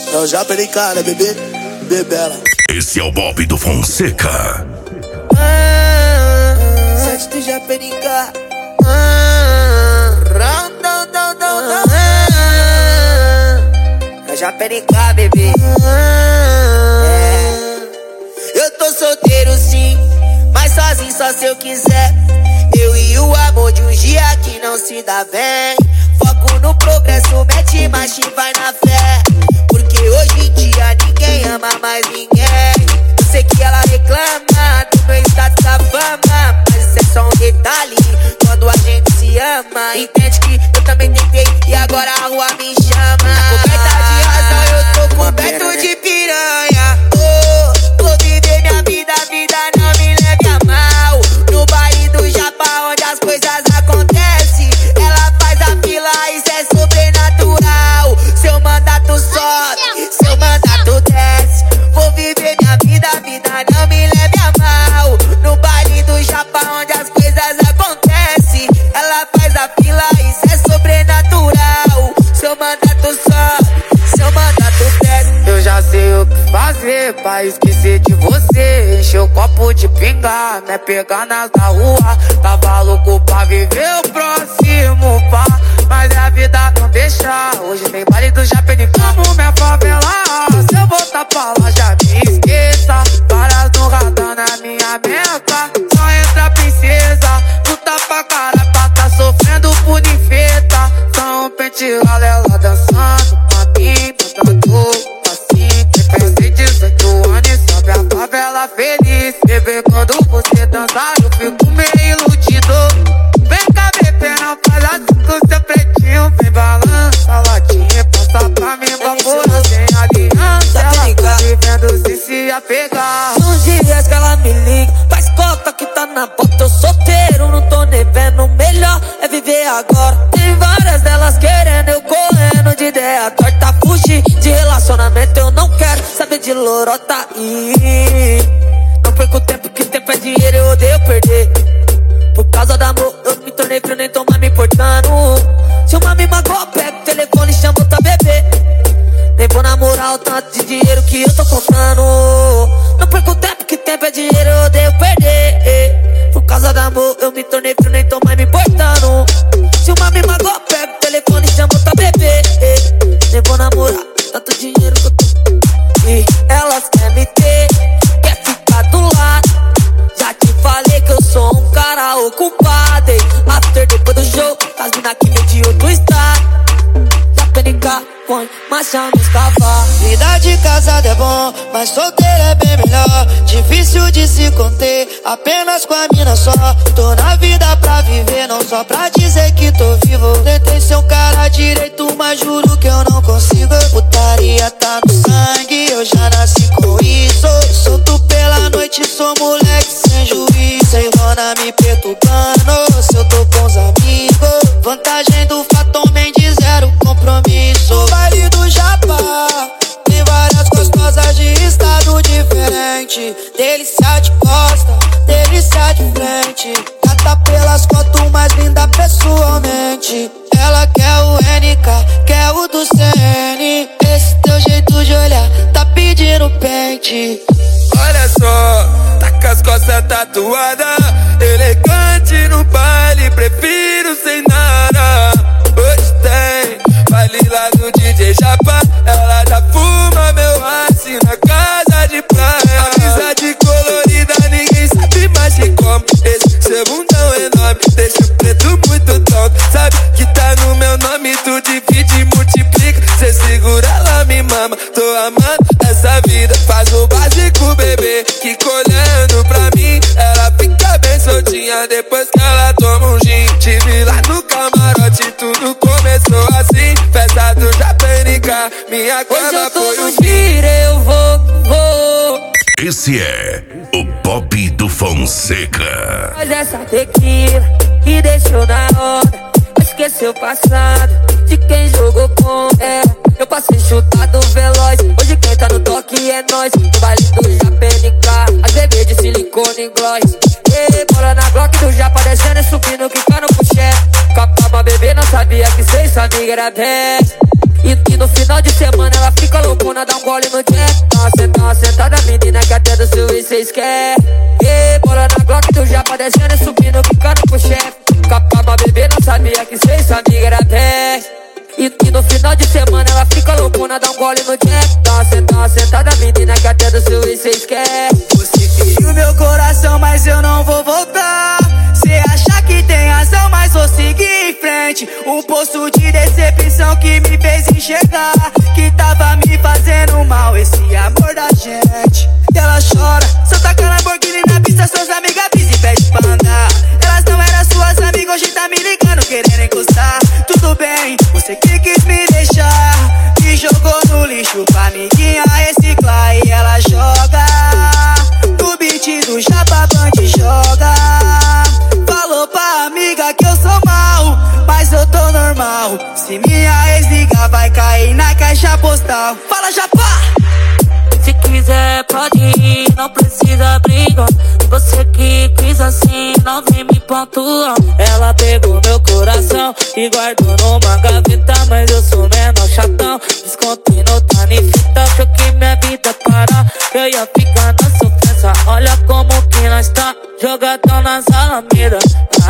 É o Japerica, né, bebê? Bebela. Esse é o Bob do Fonseca. Sete do Japerica. É o Japerica, bebê. Eu tô solteiro sim, mas sozinho só se eu quiser. Eu e o amor de um dia que não se dá bem. Foco no progresso, mete marcha e vai na fé. Porque hoje em dia ninguém ama mais ninguém. Eu sei que ela reclama do meu status da fama, mas isso é só um detalhe quando a gente se ama. Entende que eu também tentei e agora a rua me chama. Coberta de razão, eu tô coberto de piranha. Vou viver minha vida, a vida não me leve a mal. No baile do Japão onde as coisas acontecem, ela faz a fila, isso é sobrenatural. Seu mandato sobe, seu mandato desce. Vou viver minha vida, a vida não me leve a mal. No baile do Japão onde as coisas acontecem, ela faz a fila, isso é sobrenatural. Seu mandato sobe, seu mandato desce. Eu já sei o que fazer pra esquecer de você. Encher o copo de pinga, me pegar nas da rua. Tava louco pra viver o próximo pá, mas a vida não deixa. Hoje tem baile do Japerica. Amo minha favela, se eu voltar pra lá já me esqueça. Várias no radar na minha meta. Só entra princesa, luta pra cara, tá sofrendo por infeta. Só um pente ela dançando pra mim, mandando assim. Tem 18 anos e sobe a favela feliz. Bebê, quando você dançar eu fico meio iludido. Vem cá, bebê, não faz assim com seu pretinho. Vem balança, latinha, passa pra mim, babura. Sem aliança, ela tá vivendo se apegar. Uns dias que ela me liga, faz cota que tá na bota. Eu solteiro, não tô nem vendo. Melhor é viver agora. Tem várias delas querendo, eu correndo de ideia torta. Fugir de relacionamento, eu não quero saber de lorota. Não perco tempo, que tempo é dinheiro, eu odeio perder. Por causa do amor, eu me tornei frio, nem tô mais me importando. Se uma me magoa, pega o telefone e chama outra bebê. Nem vou namorar o tanto de dinheiro que eu tô contando. Não perco tempo, que tempo é dinheiro, eu odeio perder. Por causa do amor, eu me tornei frio, nem tô mais me importando. Se uma me magoa, pega o telefone e chama outra bebê. Nem vou namorar tanto dinheiro que eu tô. E elas querem me ter, quer ficar do lado. Já te falei que eu sou um cara ocupado. After depois do show, as mina que vem de outro estado. Japerica, põe marcha nos cavalos. Vida de casado é bom, mas solteiro é bem melhor. Difícil de se conter, apenas com a mina só. Tô na vida pra viver, não só pra dizer que tô vivo. Tentei ser um cara direito, mas juro que eu não consigo. Putaria tá no sangue, eu já nasci com isso. Solto pela noite, sou moleque sem juízo. Sem lona me perturbando, se eu tô com os amigos. Vantagem do Fatom Mendes, zero compromisso. No baile do Japão tem várias gostosas de estado diferente. Delícia de costa, delícia de frente. Gata pelas fotos, mais linda pessoalmente. Ela quer o NK, quer o do CN. Esse teu jeito de olhar tá pedindo pente. Olha só, tá com as costas tatuadas, elegante no baile, prefiro sem nada. Hoje tem baile lá no DJ Japa, ela já fuma meu aço na casa de praia. Amizade colorida, ninguém sabe mais que como. Esse seu bundão enorme deixa o preto muito tonto. Sabe que tá no meu nome, tu divide e multiplica. Cê segura, ela me mama, tô amando essa vida. Faz o básico, bebê, que olhando pra mim, ela fica bem soltinha depois que ela toma um gin. Tive lá no camarote, tudo começou assim. Festa do Japerica, minha cama foi um giro, eu vou. Esse é o Bob do Fonseca. Mas essa tequila que deixou na hora, esqueceu o passado de quem jogou com ela. Eu passei chutado veloz, hoje quem tá no toque é nós. No baile do Japerica, as bebês de silicone e gloss. Bola na Glock do Japa, descendo e subindo, quicando pro chefe. Capaba bebê, não sabia que cê e sua amiga era 10. E no final de semana ela fica loucona loucona, dá um gole no jack. Tá sentada, menina, que até do seu ex cês quer. E bola na Glock, tu já padecendo e subindo, ficando pro chefe. Capa pra beber, não sabia que cês sua amiga era 10. E no final de semana ela fica loucona, dá um gole no jack. Tá sentada, menina, que até do seu ex cês quer. Você feriu meu coração, mas eu não vou voltar. Cê acha que tem razão, mas vou seguir em frente. Um poço de decepção que me fez enxergar que tava me fazendo mal esse amor da gente. E ela chora, só taca Lamborghini na pista, suas amigas pisam e pede pra andar. Elas não eram suas amigas, hoje tá me ligando, querendo encostar. Tudo bem, você que quis me deixar, me jogou no lixo pra amiguinha reciclar. E ela joga no beat do Japa Band, joga. Falou pra amiga que eu sou mal, mas eu tô normal. Se minha ex ligar, vai cair na caixa postal. Fala, Japa! Se quiser pode ir, não precisa brigar. Você que quis assim, não vem me pontuar. Ela pegou meu coração e guardou numa gaveta, mas eu sou menor chatão. Descontei no fita, achou que minha vida parar, eu ia ficar na sofrência. Olha como que nós tá, jogadão nas alamedas.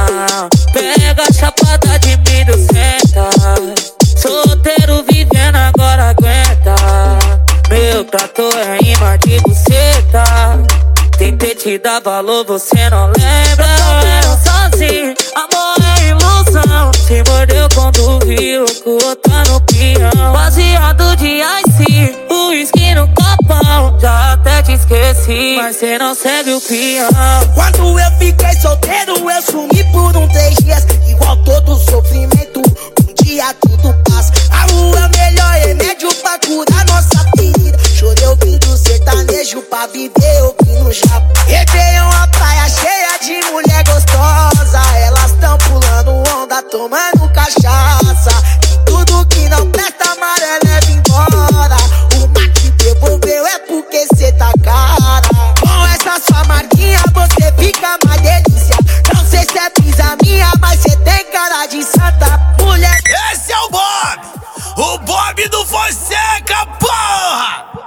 Pega a chapada de milho, senta. Solteiro vivendo, agora aguenta. Meu trato é imã de buceta. Tentei te dar valor, você não lembra. Eu tô sozinho, amor é ilusão. Se mordeu quando viu que o outro tá no peão. Baseado de ice, o uísque no copão. Já até te esqueci, mas cê não segue o peão. Quando eu fiquei solteiro, eu sumi por 3 dias. Igual todo sofrimento, um dia tudo passa. A rua é o melhor remédio pra curar nossa ferida. Chorei ouvindo sertanejo pra viver ouvindo japa. Entrei uma praia cheia de mulher gostosa. Elas tão pulando onda, tomando cachaça. E tudo que não presta, amarelo leva embora. Uma que devolveu é porque cê tá cara. Com essa sua marquinha você fica mais delícia. Não sei se é brisa minha, mas cê tem cara de santa mulher. Esse é o Bob do Fonseca, porra!